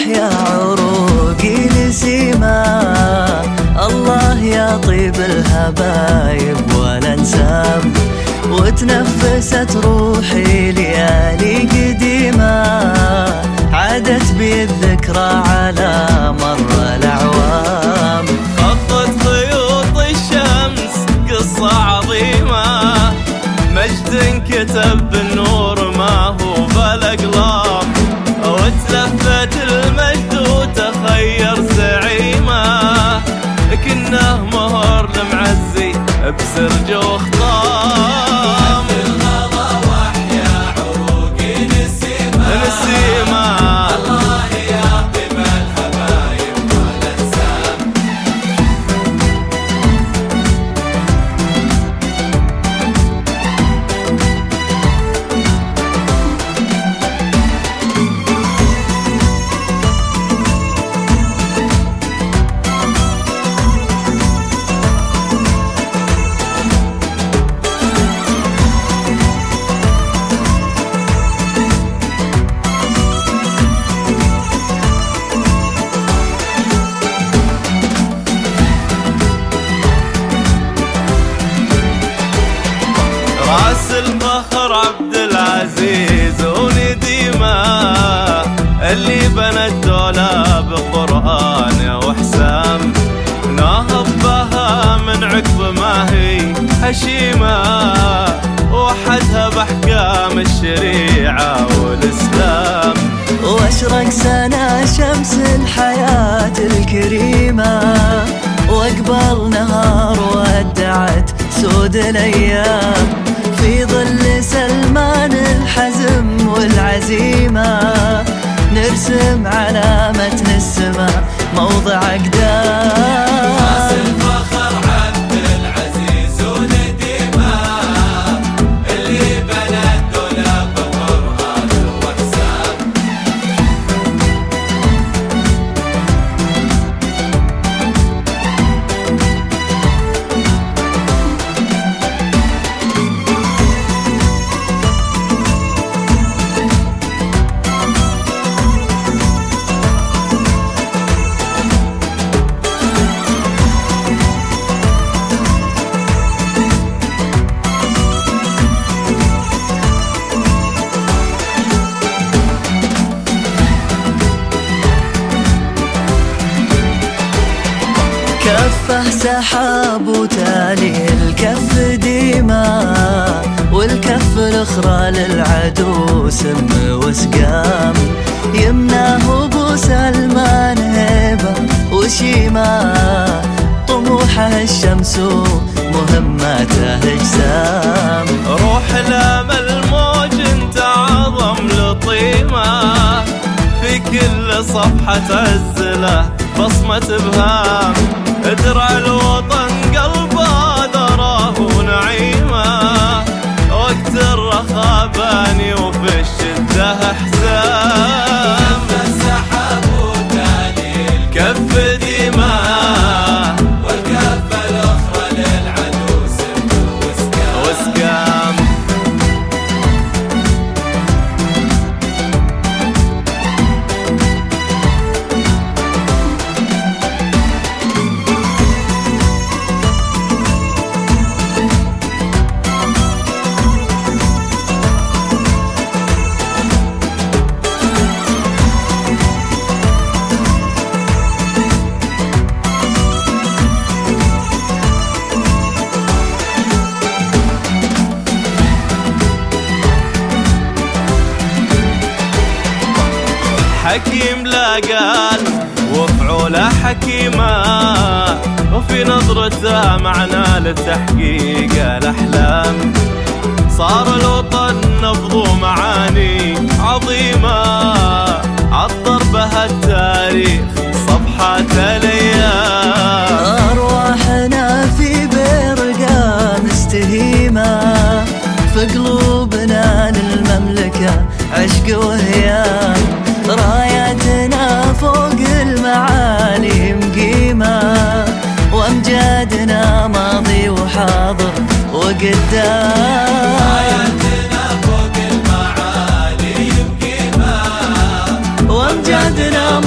وأحيا عروقي نسيما. الله يا طيب الهبايب والأنسام، وتنفست روحي ليالي قديمة، عادت بي الذكرى على مر الأعوام. خطت خيوط الشمس قصة عظيمة، مجد كتب بالنور ما هو بالأقلام، وتلفت المجد وتخير زعيمة، كنه مهر لمعزي بسرج وخطام. الغلا واحيا عروقي نسيمة، الله يا طيب الهبايب والأنسام. راس الفخر عبد العزيز ونديمة، اللي بنى الدولة بقرآن وحسام، ناهض بها من عقب ما هي هشيمة، وحدها بأحكام الشريعة والإسلام. واشرق سنة شمس الحياة الكريمة، واقبل نهار ودعت سود الأيام، في ظل سلمان الحزم والعزيمة، نرسم على متن السماء موضع أقدام. راس الفخر عبد العزيز ونديمة، اللي بنى الدولة بقرآن وحسام. كفه سحاب وتالي الكف ديما، والكف الاخرى للعدو سم وسقام، يمناه ابو سلمان هيبه وشيمه، طموحه الشمس ومهماته اجسام. روح الامل موج انت اعظم لطيمة، في كل صفحة تعزله بصمة ابهام، ادرع الوطن قلبه دراه ونعيمه، وقت الرخاء باني وفي الشدة حزام. السحاب وتالي كف ديما، والكفة الأخرى للعدو سم وسقام. حكيم لا قال وفعوله حكيمة، وفي نظرته معنى لتحقيق الأحلام، صار الوطن نبض ومعاني عظيمة، عطر بها التاريخ صفحات الأيام. أرواحنا في برقة مستهيمة، في قلوبنا للمملكة عشق وهيام، راياتنا فوق المعالي مقيمة، وأمجادنا ماضي وحاضر وقدام. راياتنا فوق المعالي مقيمة، وأمجادنا